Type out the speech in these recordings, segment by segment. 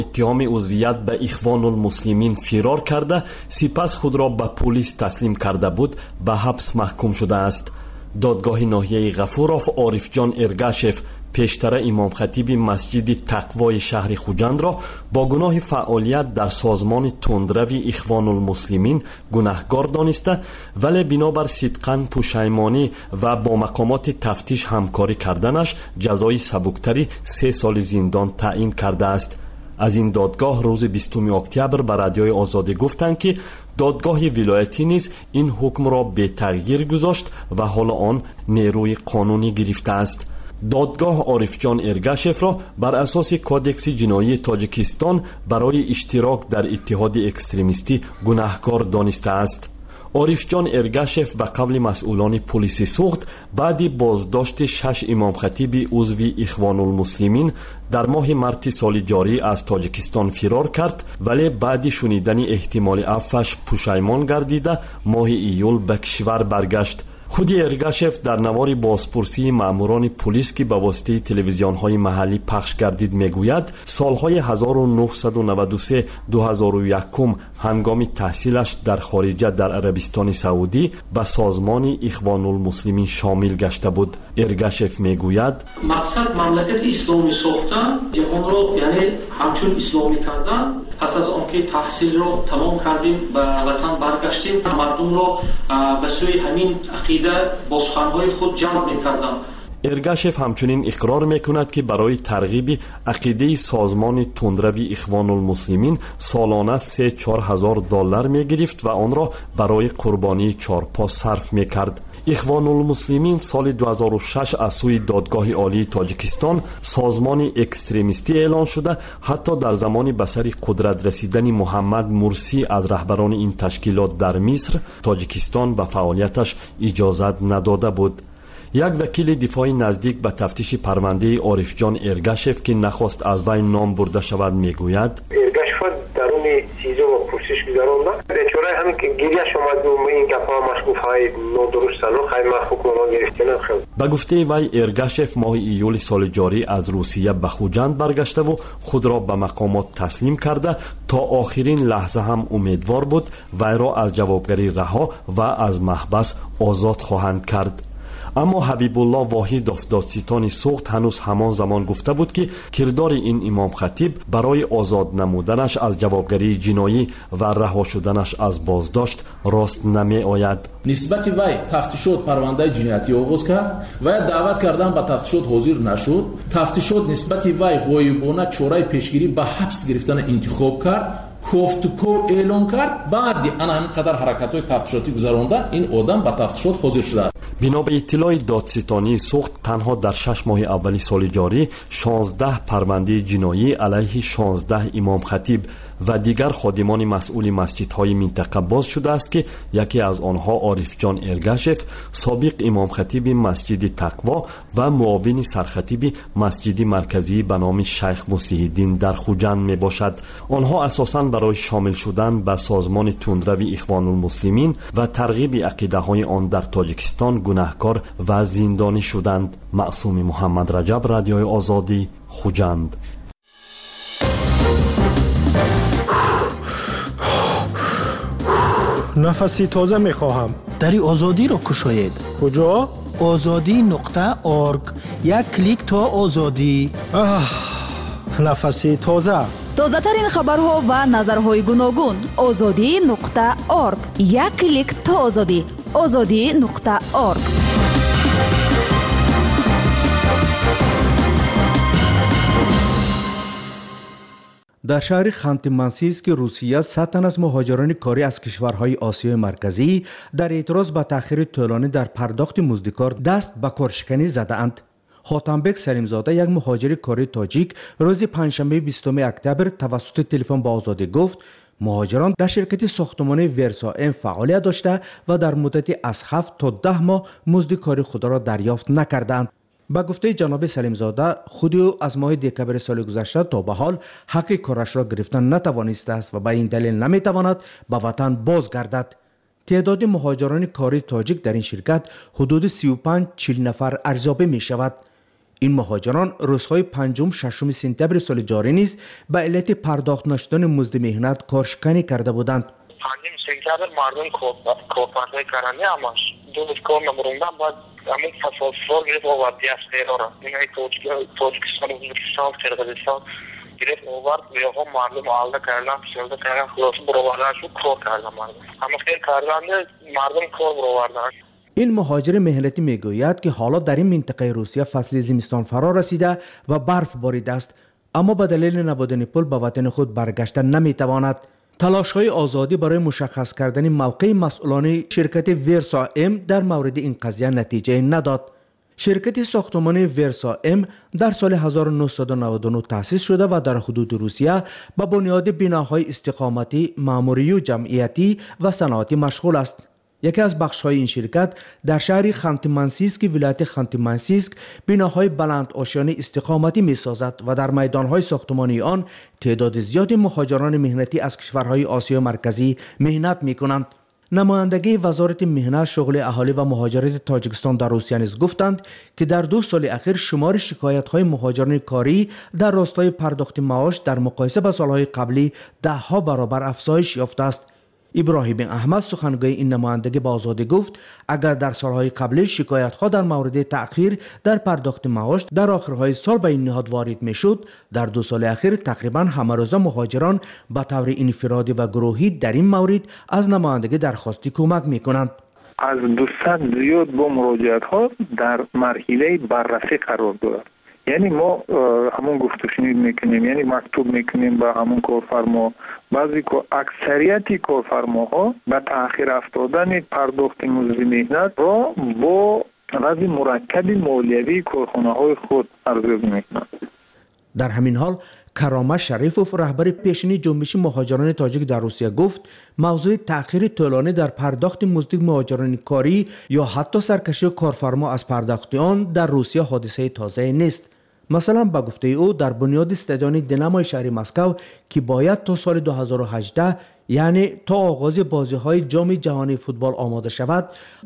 اتهام عضویت به اخوان المسلمین فرار کرده سپس خود را به پلیس تسلیم کرده بود به حبس محکوم شده است. دادگاه ناحیه غفورов عارف جان ارگاشف پیشتر امام خطیب مسجد تقوای شهر خوجند را با گناه فعالیت در سازمان تندروی اخوان المسلمین گناهکار دانسته ولی بنابر صدقاً پشیمانی و با مقامات تفتیش همکاری کردنش جزای سبکتری 3 سال زندان تعیین کرده است. از این دادگاه روز 20 اکتبر به رادیوی آزادی گفتند که دادگاه ولایتی نیز این حکم را به تغییر گذاشت و حالا آن نیروی قانونی گرفته است. دادگاه عارف جان ارگاشف را بر اساس کودکس جنایی تاجیکستان برای اشتراک در اتحاد اکستریمیستی گناهکار دانسته است. عارف جان ارگاشف به قول مسئولان پلیس سوخت بعد بازداشت 6 امام خطیب عضو اخوان المسلمین در ماه مارس سال جاری از تاجیکستان فرار کرد ولی بعد شنیدن احتمال عفوش پشیمان گردیده ماه ایول به کشور برگشت. خود ارگاشف در نوار بازپرسی ماموران پلیس که به واسطه تلویزیون‌های محلی پخش گردید میگوید سالهای 1993 2001 هنگام تحصیلش در خارجه در عربستان سعودی به سازمان اخوان المسلمین شامل گشته بود. ارگاشف میگوید مقصد مملکت اسلامی ساختن، جهان رو یعنی همچون اسلامی کردن. پس از آنکه تحصیل رو تمام کردیم به وطن برگشتیم، مردم رو به سوی همین عقیده با سخنهای خود جلب می‌کردم. ارگاشف همچنین اقرار میکند که برای ترغیب عقیده سازمان تندروی اخوان المسلمین سالانه 3-4 هزار دلار میگرفت و آن را برای قربانی چارپا صرف میکرد. اخوان المسلمین سال 2006 از سوی دادگاه عالی تاجیکستان سازمان اکستریمیستی اعلان شده حتی در زمان به سر قدرت رسیدن محمد مرسی از رهبران این تشکیلات در مصر تاجیکستان به فعالیتش اجازت نداده بود. یک وکیل دفاع نزدیک به تفتیش پرونده عارف جان ارگاشف که نخواست از وی نام برده شود میگوید ارگاشف درون سیزو و پرسش گذارانده بیچاره همین که گریه‌اش اومد و این گپا مشکوف‌های نادرستن و خیلی حکم ما گرفتن خیلی. به گفته وی ارگاشف ماه ایول سال جاری از روسیه به خوجند برگشته و خود را به مقامات تسلیم کرده تا آخرین لحظه هم امیدوار بود وی را از جوابگری رها و از محبس آزاد خواهند کرد. اما حبیب الله واحد دادستان سوخت هنوز همان زمان گفته بود که کردار این امام خطیب برای آزاد نمودنش از جوابگری جنایی و رها شدنش از بازداشت راست نمی آید. نسبت وی تفتیشات پرونده جنایتی آغاز کرد و دعوت کردن به تفتیشات حاضر نشد. تفتیشات نسبت وی غایبانه چاره پیشگیری به حبس گرفتن انتخاب کرد. کوفتکو اعلان کرد بعد انا همینقدر حرکت‌های تفتیشاتی گذراندن این آدم به تفتیشات حاضر شده. بنا به اطلاع دادستانی سوخت تنها در 6 ماه اولی سال جاری 16 پرونده جنایی علیه 16 امام خطیب و دیگر خادمان مسئول مسجدهای منطقه باز شده است که یکی از آنها عارف جان ارگاشف سابق امام خطیب مسجد تقوا و معاون سرخطیب مسجد مرکزی به نام شیخ مصلح الدین در خوجند می باشد. آنها اساساً برای شامل شدن به سازمان تندروی اخوان المسلمین و ترغیب عقیده های آن در تاجیکستان گناهکار و زندانی شدند. معصوم محمد رجب، رادیوی آزادی، خوجند. نفسی تازه میخواهم. دری آزادی را کشاید. کجا؟ azadi.org. یک کلیک تا آزادی. نفسی تازه. تازه ترین خبرها و نظرهای گوناگون. azadi.org. یک کلیک تا آزادی. azadi.org. در شهر خانت-مانسیسک روسیه 100 تن از مهاجران کاری از کشورهای آسیای مرکزی در اعتراض به تأخیر طولانی در پرداخت مزدکار دست به کارشکنی زده‌اند. خاتمبک سلیمزاده یک مهاجر کاری تاجیک روز پنجشنبه 20 اکتبر توسط تلفن به آزادی گفت مهاجران در شرکت ساختمانی ورسا ام فعالیت داشته و در مدت از 7 تا 10 ماه مزد کاری خود را دریافت نکردند. با گفته جناب سلیمزاده خود او از ماه دکبر سال گذشته تا به حال حق کارش را گرفتن نتوانسته است و به این دلیل نمیتواند به وطن بازگردد. تعداد مهاجران کاری تاجیک در این شرکت حدود 35-40 نفر ارزیابی می شود. این مهاجران روزهای 5 و 6 سپتامبر سال جاری نیز به علت پرداخت نشدن مزد مهنت کارشکنی کرده بودند. 5 سپتامبر مردم کارفرمای کردن اماش دو روز کار نمی‌کردن بعد همون فصل گرفت و دیاس ترور اینای تاجیکستان و ازبکستان قرقیزستان گرفت اوورد و هم مردم آلده کردن پیشنهاد کردن خلاص برآوردن شد کار کردن اما خیر کردن مردم کار برآوردن. این مهاجر مهنتی میگوید که حالا در این منطقه روسیه فصل زمستان فرا رسیده و برف باریده است، اما به دلیل نبودن پول به وطن خود برگشتن نمیتواند. تلاش‌های آزادی برای مشخص کردن موقع مسئولان شرکت ورسا ام در مورد این قضیه نتیجه نداد. شرکت ساختمان ورسا ام در سال 1999 تأسیس شده و در حدود روسیه به بنیاد بناهای استقامتی، معماری و جمعیتی و صنعتی مشغول است. یکی از بخش‌های این شرکت در شهر خانتی-مانسیسک ولایت خانتی-مانسیسک بناهای بلند آشیانه استقامتی می‌سازد و در میدان‌های ساختمانی آن تعداد زیادی مهاجران مهنتی از کشورهای آسیای مرکزی مهنت می‌کنند. نمایندگی وزارت مهنت، شغل اهالی و مهاجرت تاجیکستان در روسیه نیز گفتند که در 2 سال اخیر شمار شکایت‌های مهاجران کاری در راستای پرداخت معاش در مقایسه با سال‌های قبلی 10 برابر افزایش یافته است. ابراهیم احمد سخنگوی این نمایندگی با آزادی گفت اگر در سالهای قبلی شکایت‌ها در مورد تأخیر در پرداخت معاش در آخرهای سال به این نهاد وارد می‌شد، در 2 سال اخیر تقریباً همه روزه مهاجران به طور انفرادی و گروهی در این مورد از نمایندگی درخواستی کمک می‌کنند. از 200 زیاد با مراجعت‌ها در مرحله بررسی قرار دارد. یعنی ما همون گفت و شنید میکنیم، یعنی مکتوب میکنیم به همون کارفرما. بعضی اکثریت کارفرماها به تأخیر افتادن پرداخت مزد مهنت را با وضع مرکب مالیوی کارخانه‌های خود ارزیابی میکنند. در همین حال کرامه شریفوف رهبر پیشین جنبش مهاجران تاجیک در روسیه گفت موضوع تأخیر طولانی در پرداخت مزد مهاجران کاری یا حتی سرکشی کارفرما از پرداخت آن در روسیه حادثه تازه نیست. مثلا به گفته او در بنیاد استادیوم دینامای شهر مسکو که باید تا سال 2018 یعنی تا آغاز بازی‌های جام جهانی فوتبال آماده شود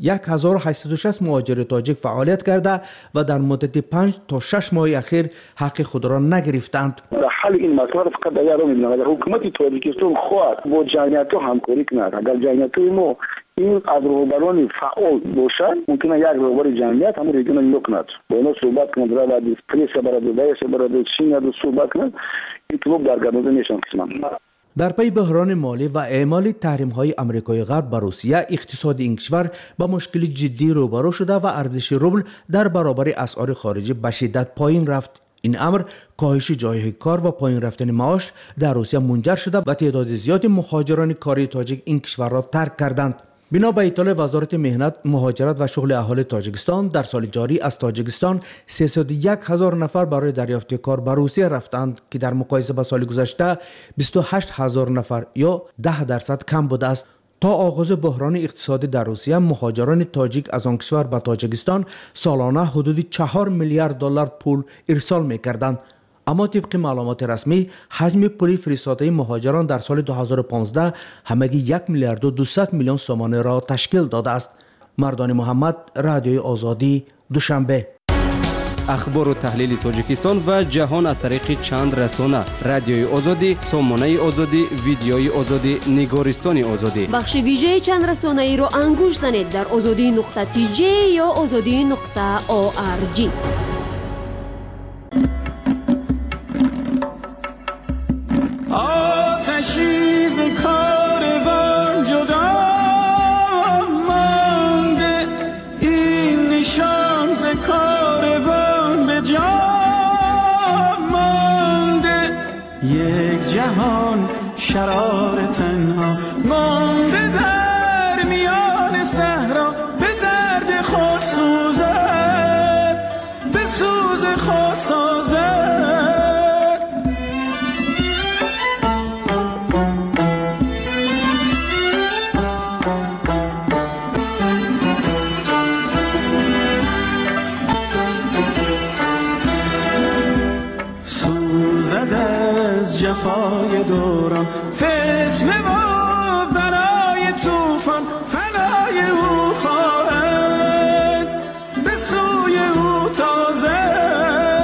1860 مهاجر تاجیک فعالیت کرده و در مدت 5 تا 6 ماه اخیر حق خود را نگرفتند. حل این مسئله فقط در می‌بینم اگر حکومت تاجیکستان خواهد با جمعیت همکاری کند، اگر جمعیت ما این از رهبران فعال باشد ممکنه یک رهبر جمعیت همون ریجن رو کند با اونا صحبت کند را بعد پلیس برای چین رو صحبت کند این کلوب در گردنده میشن قسمت. در پی بحران مالی و اعمال تحریم‌های آمریکای غرب بر روسیه، اقتصاد این کشور با مشکل جدی روبرو شده و ارزش روبل در برابر اسعار خارجی به شدت پایین رفت. این امر کاهش جایهای کار و پایین رفتن معاش در روسیه منجر شده و تعداد زیادی مهاجران کاری تاجیک این کشور را ترک کردند. بنا به اطلاع وزارت مهنت، مهاجرت و شغل اهالی تاجیکستان در سال جاری از تاجیکستان 301,000 نفر برای دریافت کار به روسیه رفتند که در مقایسه با سال گذشته 28,000 نفر یا 10% کم بوده است. تا آغاز بحران اقتصادی در روسیه، مهاجران تاجیک از آن کشور به تاجیکستان سالانه حدود 4 میلیارد دلار پول ارسال می‌کردند. اما طبق معلومات رسمی حجم پول فرستاده مهاجران در سال 2015 همگی 1 میلیارد و 200 میلیون سومانه را تشکیل داده است. مردان محمد، رادیوی آزادی، دوشنبه. اخبار و تحلیل تاجیکستان و جهان از طریق چند رسانه: رادیوی آزادی، سامانه آزادی، ویدیوی آزادی، نگارستان آزادی. بخش ویژه چند رسانه ای را انگوش زنید در azadi.tj یا azadi.org. آتشی ز کاروان جدا مانده، این نشان ز کاروان به جا مانده، یک جهان شرار تنها مانده در میان صحرا، به درد خود سوزد، به سوز خود سازد. جفای دوران فتنه و برای توفان فنای او خواهد، به سوی او تازه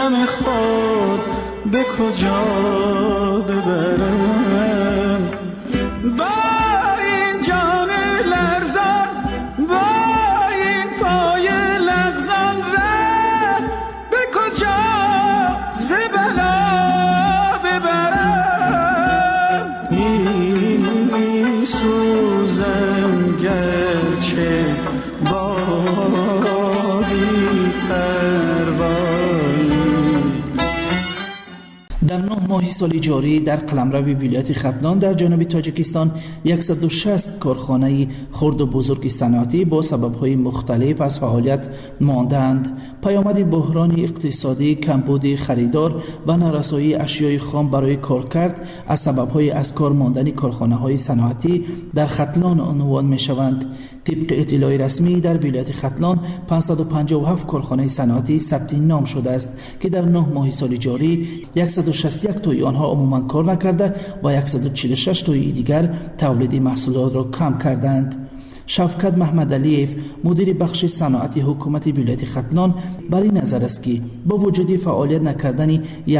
غم خود به کجا ببرم؟ با این جان لرزان، با این پای لغزان، ره به کجا ز بلا ببرم؟ می سوزم گرچه با بی پروایی. در 9 ماه سال جاری در قلمرو ولایت ختلان در جنوب تاجیکستان 160 کارخانه خرد و بزرگ صنعتی با سبب‌های مختلف از فعالیت ماندند. پیامد بحران اقتصادی، کمبود خریدار و نارسایی اشیای خام برای کارکرد از سبب‌های از کار ماندن کارخانه‌های صنعتی در ختلان عنوان می‌شوند. طبق اطلاع رسمی در ولایت ختلان 557 کارخانه صنعتی ثبت نام شده است که در 9 ماه سال جاری 161 تای آنها عموما کار نکرده و 146 تای دیگر تولید محصولات را کم کردند. شفقت محمد علیف مدیر بخش صنعتی حکومت ولایت ختلان بر این نظر است که با وجود فعالیت نکردن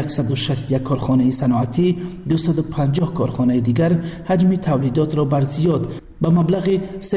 161 کارخانه صنعتی 250 کارخانه دیگر حجم تولیدات را بر زیاد به مبلغ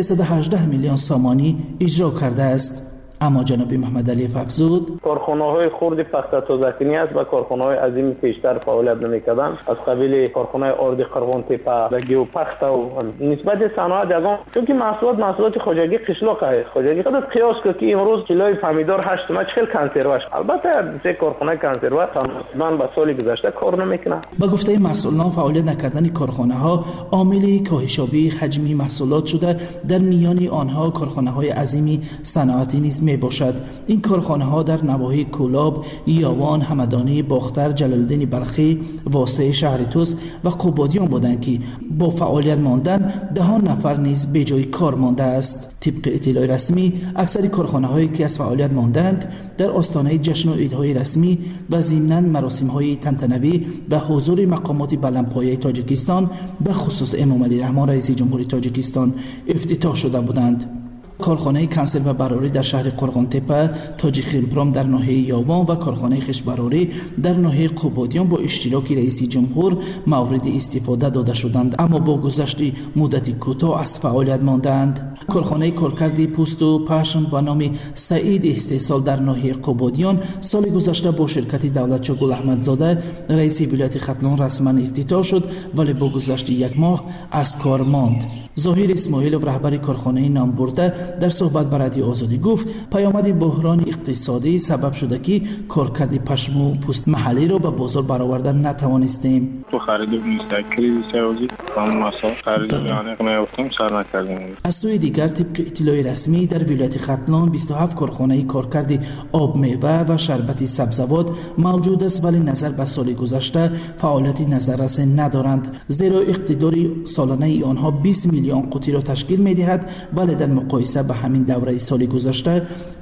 318 میلیون سامانی اجرا کرده است. اما جناب محمد علی افزود کارخانه‌های خرد پخت تازه‌کنی است و کارخانه‌های عظیم پیشتر فعالیت نمی‌کردند از قبیل کارخانه آرد قرغان تپه و گیو پخت و نسبت صنعت یگان چون که محصولات خواجگی قشلاق است. خواجگی خودت قیاس که امروز کیلوی پامیدور 8 تومن 40 کنسروش البته سه کارخانه کنسرو تقریبا به سال گذشته کار نمی‌کنه. با گفته مسئولان فعالیت نکردن کارخانه‌ها عامل کاهش یابی حجم محصولات شده در میان آنها کارخانه‌های عظیم صنعتی نیز باشد. این کارخانه ها در نواحی کولاب، یاوان، همدانی، باختر، جلالالدین بلخی، واسطه شهرتوس و قبادیان بودند که با فعالیت ماندن 10 نفر نیز به جای کار مانده است. طبق اطلاع رسمی اکثر کارخانه هایی که از فعالیت ماندند در آستانه جشن و عیدهای رسمی و ضمناً مراسم های تنتنوی و حضور مقامات بلندپایه تاجیکستان به خصوص امام علی رحمان رئیس جمهوری تاجیکستان افتتاح شده بودند. کارخانه کنسرو براری در شهر قرغان تپه، تاجیخیمپرام در ناحیه یاوان و کارخانه خش براری در ناحیه قبادیان با اشتراک رئیس جمهور مورد استفاده داده شدند اما با گذشت مدت کوتاه از فعالیت ماندند. کارخانه کارکرد پوست و پشم به نام سعید استحصال در ناحیه قبادیان سال گذشته با شرکت دولتچا گل احمدزاده رئیس ولایت ختلان رسما افتتاح شد ولی با گذشت 1 ماه از کار ماند. ظاهر اسماعیلوف رهبر کارخانه نام برده در صحبت با رادیو آزادی گفت پیامد بحران اقتصادی سبب شده که کارکرد پشم و پوست محلی را به بازار برآوردن نتوانستیم. تو خرید مستقلی سازی هم مسائل خرید یعنی نیافتیم سر نکردیم. از سوی دیگر طبق اطلاع رسمی در ولایت ختلان 27 کارخانه کارکرد آب میوه و شربت سبزوات موجود است ولی نظر به سال گذشته فعالیت نظررس ندارند زیرا اقتدار سالانه آنها 20 میلیون قوطی را تشکیل می‌دهد ولی در مقایسه به همین دوره سال گذشته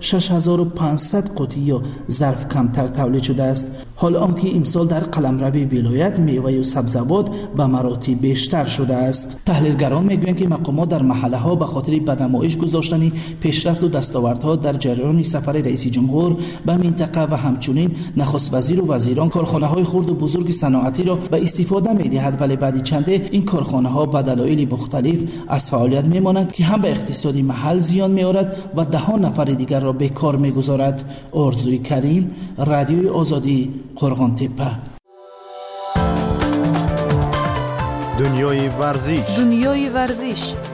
6500 قوطی یا ظرف کمتر تولید شده است. حال آنکه امسال در قلمرو ولایت میوه و سبزوات به مراتب بیشتر شده است. تحلیلگران میگویند که مقامات در محله ها به خاطر بدنمایش گذاشتن پیشرفت و دستاوردها در جریان سفر رئیس جمهور به منطقه و همچنین نخست وزیر و وزیران کارخانه های خرد و بزرگ صنعتی را به استفاده می‌دهد ولی بعد چنده این کارخانه ها به دلایل مختلف از فعالیت میمانند که هم به اقتصاد محل زیان می‌آورد و 10 نفر دیگر را به کار می‌گذارد. آرزوی کریم، رادیوی آزادی، قرغان تپه. دنیای ورزش